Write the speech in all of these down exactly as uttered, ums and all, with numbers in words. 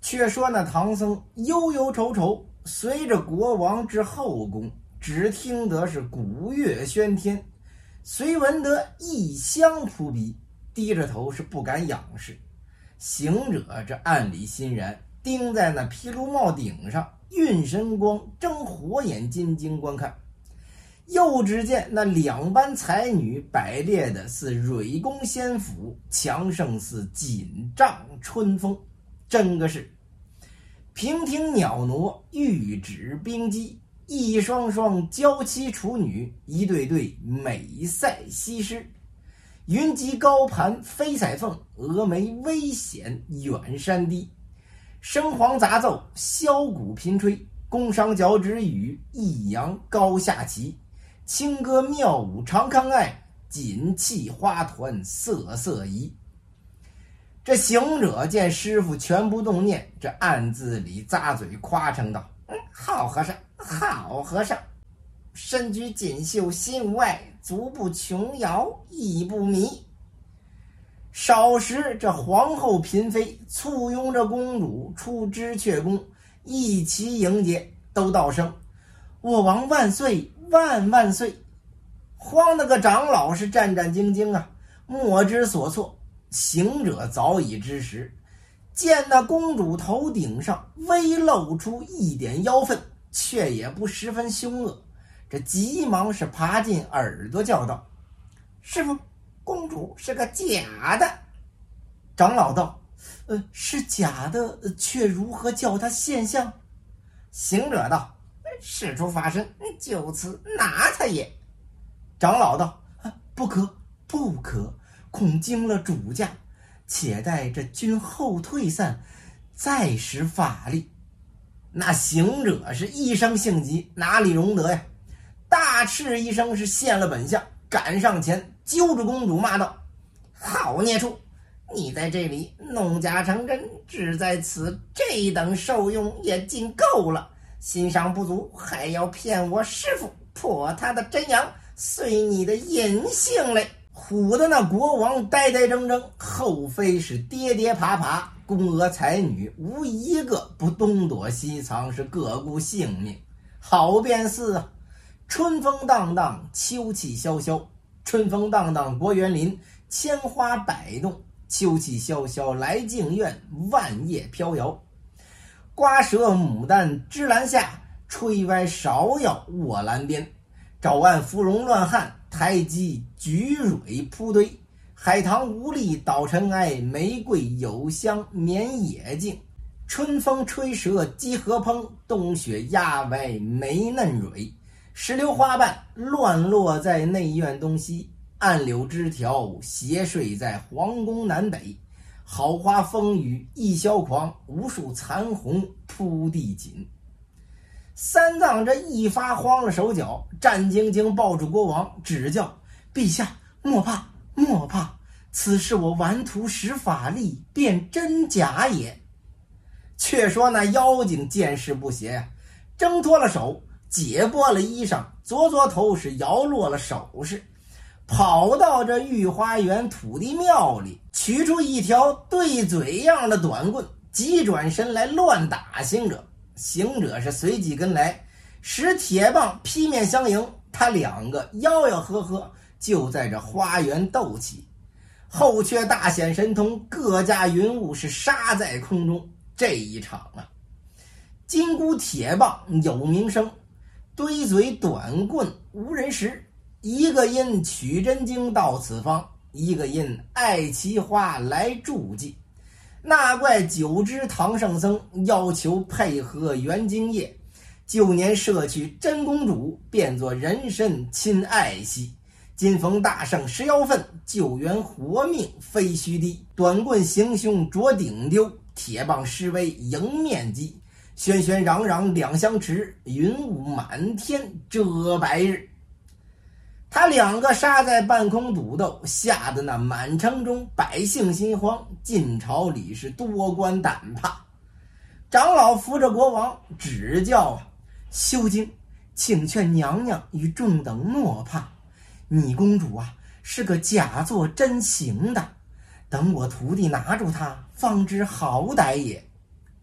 却说那唐僧忧忧愁愁，随着国王至后宫，只听得是鼓乐喧天，虽闻得异香扑鼻，低着头是不敢仰视。行者这暗里欣然，盯在那毗卢帽顶上，运神光，睁火眼金睛观看。又只见那两班才女摆列的似蕊宫仙府，强胜似锦帐春风，真个是娉婷袅娜，玉指冰肌，一双双娇妻处女，一对对美赛西施。云髻高盘飞彩凤，峨眉微显远山低。笙簧杂奏，箫鼓频吹，宫商角徵羽，抑扬高下齐。轻歌妙舞长康爱，锦气花团瑟瑟移。这行者见师傅全不动念，这暗自里咂嘴夸称道：“嗯，好和尚，好和尚，身居锦绣心无碍，足不琼瑶亦不迷。”少时这皇后嫔妃簇拥着公主出知阙宫，一齐迎接，都道声：“我王万岁万万岁！”慌得个长老是战战兢兢啊，莫知所措。行者早已知时，见那公主头顶上微露出一点妖氛，却也不十分凶恶，这急忙是爬进耳朵叫道：“师父，公主是个假的。”长老道：“呃，是假的，却如何叫她现象？”行者道：“事出法身，就此拿他也。”长老道：“不可不可，恐惊了主驾，且待这君后退散，再使法力。”那行者是一生性急，哪里容得呀？大叱一声是现了本相，赶上前揪着公主骂道：“好孽畜！你在这里弄假成真，只在此这等受用也尽够了，欣赏不足，还要骗我师父，破他的真阳，遂你的隐性嘞！”唬得那国王呆呆怔怔，后妃是跌跌爬爬，宫娥才女无一个不东躲西藏，是各顾性命。好便似啊，春风荡荡，秋气萧萧。春风荡荡国园林，千花摆动；秋气萧萧来静院，万叶飘摇。瓜蛇牡丹芝兰下，吹歪芍药卧兰边。沼岸芙蓉乱汉，台基菊蕊铺堆。海棠无力捣尘埃，玫瑰有香绵野径。春风吹折鸡和烹，冬雪压歪梅嫩蕊。石榴花瓣乱落在内院东西，暗柳枝条斜睡在皇宫南北。好花风雨一萧狂，无数残红铺地锦。三藏这一发慌了手脚，战兢兢抱住国王，只叫：“陛下莫怕莫怕，此是我顽图使法力，辨真假也。”却说那妖精见势不协，挣脱了手，解剥了衣裳，左左头是摇落了首饰，跑到这御花园土地庙里，取出一条对嘴样的短棍，急转身来乱打行者。行者是随即跟来，使铁棒劈面相迎，他两个吆吆喝喝，就在这花园斗起。后却大显神通，各架云雾是杀在空中。这一场啊，金箍铁棒有名声，堆嘴短棍无人识。一个因取真经到此方，一个因爱奇花来助祭。那怪九只唐圣僧要求配合元精液，旧年摄取真公主，变作人参亲爱惜。今逢大圣施妖分，救援活命非虚低。短棍行凶着顶丢，铁棒施威迎面击。喧喧嚷嚷两相持，云雾满天遮白日。他两个杀在半空赌斗，吓得那满城中百姓心慌，晋朝里是多官胆怕。长老扶着国王，只叫啊：“修经，请劝娘娘与众等莫怕。你公主啊，是个假作真行的，等我徒弟拿住她，方知好歹也。”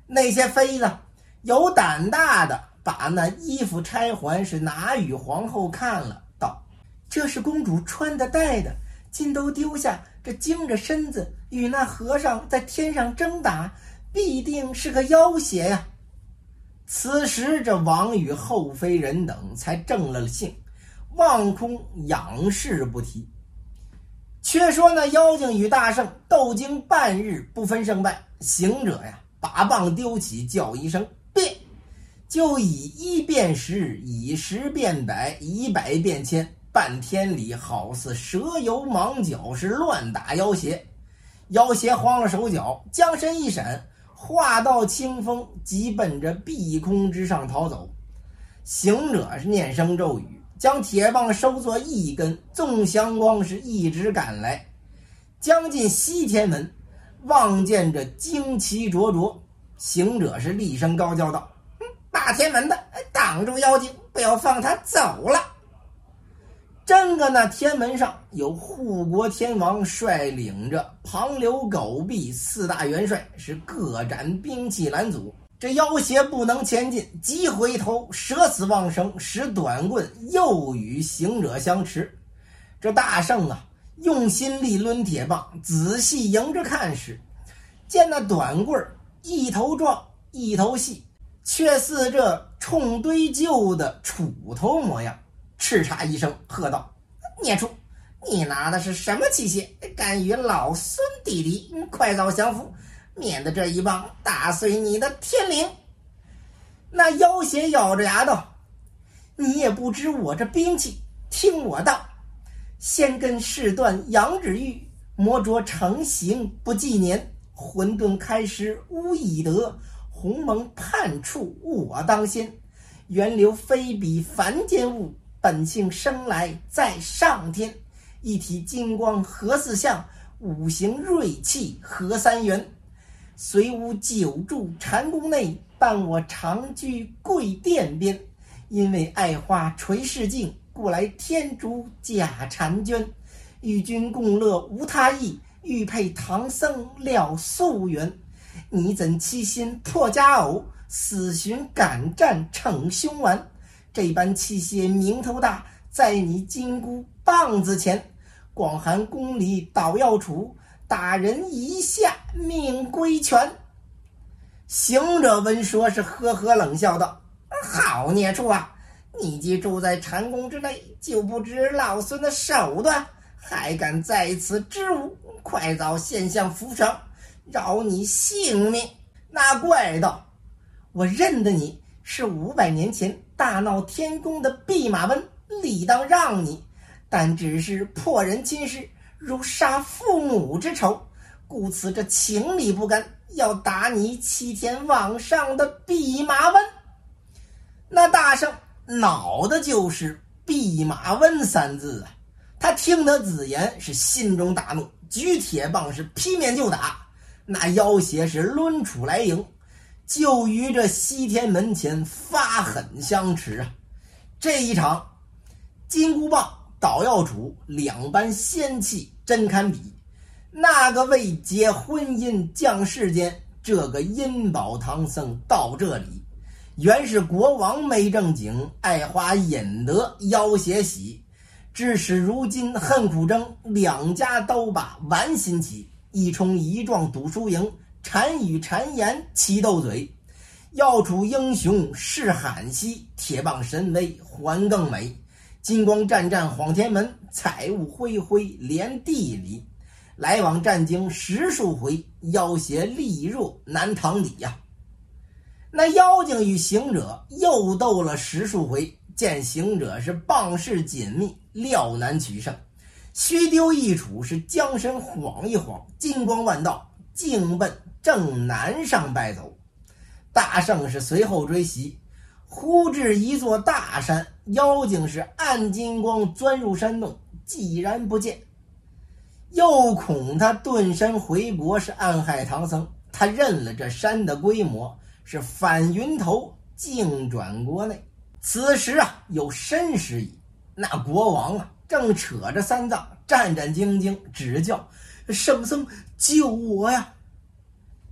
那些妃子有胆大的把那衣服钗环是拿与皇后看了，道：这是公主穿的戴的，今都丢下，这精着身子与那和尚在天上争打，必定是个妖邪呀。此时这王与后妃人等才正了兴，望空仰视不提。却说那妖精与大圣斗经半日，不分胜败，行者呀把棒丢起，叫一声变，就以一变十，以十变百，以百变千，半天里好似蛇游蟒脚，是乱打妖邪。妖邪慌了手脚，将身一闪，化道清风，急奔着碧空之上逃走。行者是念声咒语，将铁棒收作一根，纵祥光是一直赶来，将近西天门，望见这旌旗灼灼，行者是厉声高叫道：大天门的，挡住妖精，不要放他走了。正个那天门上有护国天王率领着庞刘狗壁四大元帅，是各展兵器拦阻。这妖邪不能前进，急回头，舍死忘生，使短棍又与行者相持。这大圣啊用心力抡铁棒，仔细迎着看时，见那短棍一头壮一头细，却似这冲堆旧的杵头模样。叱咤一声喝道：孽畜，你拿的是什么器械，敢与老孙弟弟快早降服，免得这一棒打碎你的天灵。那妖邪咬着牙道：你也不知我这兵器，听我道，先根试断阳指玉，魔着成形不纪年，混沌开始无以得，鸿蒙判处我当先，源流非比凡间物，本性生来在上天，一体金光何四象，五行锐气何三元，虽无久住禅宫内，伴我常居贵殿边，因为爱花垂世境，故来天竺假婵娟，与君共乐无他意，欲配唐僧了夙缘，你怎欺心破家偶，死寻敢战逞凶顽，这般器械名头大，在你金箍棒子前，广寒宫里捣药杵，打人一下命归全。行者闻说是呵呵冷笑道：好孽畜啊，你既住在禅宫之内，就不知老孙的手段，还敢在此支吾，快早现相扶赏，饶你性命。那怪道：我认得你是五百年前大闹天宫的弼马温，理当让你，但只是破人亲事，如杀父母之仇，故此这情理不甘，要打你七天往上的弼马温。那大圣恼的就是弼马温三字啊，他听得此言是心中大怒，举铁棒是劈面就打。那妖邪是抡杵来迎，就于这西天门前发狠相持啊！这一场金箍棒、捣药杵两般仙气真堪比。那个为结婚姻降世间，这个阴宝唐僧到这里，原是国王没正经，爱花引得妖邪喜，致使如今恨苦争，两家都把玩心起，一冲一撞赌输赢，谗语谗言齐斗嘴，要处英雄是罕稀，铁棒神威还更美，金光湛湛晃天门，彩雾恢恢连地里，来往战经十数回，妖邪力弱难挡底呀、啊。那妖精与行者又斗了十数回，见行者是棒势紧密，料难取胜，虚丢一杵是将身晃一晃，金光万道，径奔正南上败走。大圣是随后追袭，忽至一座大山，妖精是暗金光钻入山洞，既然不见，又恐他遁身回国是暗害唐僧，他认了这山的规模，是返云头径转国内。此时啊有申时矣，那国王啊正扯着三藏战战兢兢，只叫圣僧救我呀。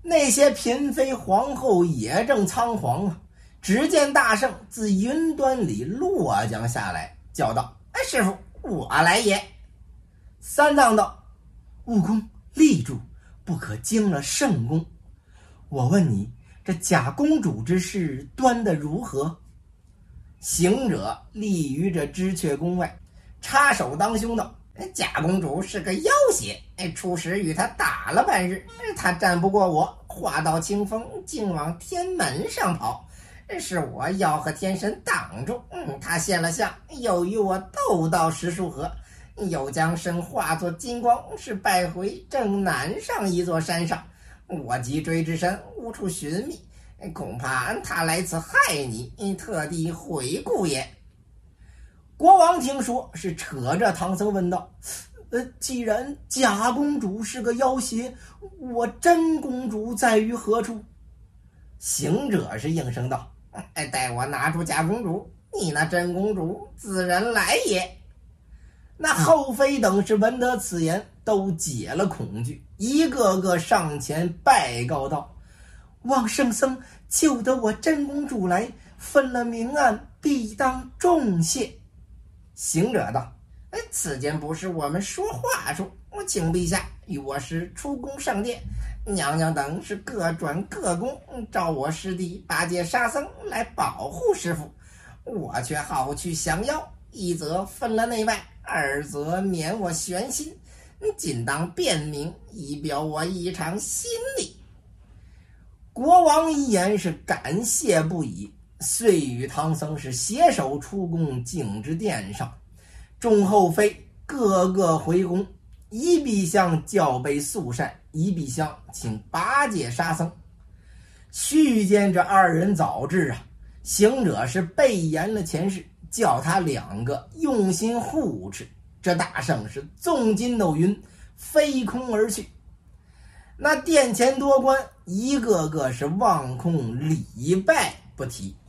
那些嫔妃皇后也正仓皇啊，只见大圣自云端里落降下来，叫道：“哎，师傅，我来也。”三藏道：“悟空，立住，不可惊了圣公。我问你，这假公主之事端得如何？”行者立于这知阙宫外，插手当胸道：“假公主是个妖邪，初时与她打了半日，她战不过我，化道清风，竟往天门上跑。是我吆喝天神挡住，嗯，她现了相，又与我斗到十数合，又将身化作金光，是败回正南上一座山上。我急追之神，无处寻觅，恐怕他来此害你，特地回顾也。”国王听说，是扯着唐僧问道：“呃，既然假公主是个妖邪，我真公主在于何处？”行者是应声道：“哎，待我拿出假公主，你那真公主自然来也。”那后妃等是闻得此言，都解了恐惧，一个个上前拜告道：“望圣僧救得我真公主来，分了明暗，必当重谢。”行者道：“哎，此间不是我们说话处，我请陛下与我师出宫上殿，娘娘等是各转各宫，召我师弟八戒、沙僧来保护师傅，我却好去降妖，一则分了内外，二则免我悬心，仅当辨明，以表我一场心力。”国王一言是感谢不已，遂与唐僧是携手出宫，径至殿上。众后妃个个回宫，一必向教杯素膳，一必向请八戒、沙僧。须见这二人早至啊，行者是备言了前事，叫他两个用心护持。这大圣是纵筋斗云，飞空而去。那殿前多官一个个是望空礼拜不提。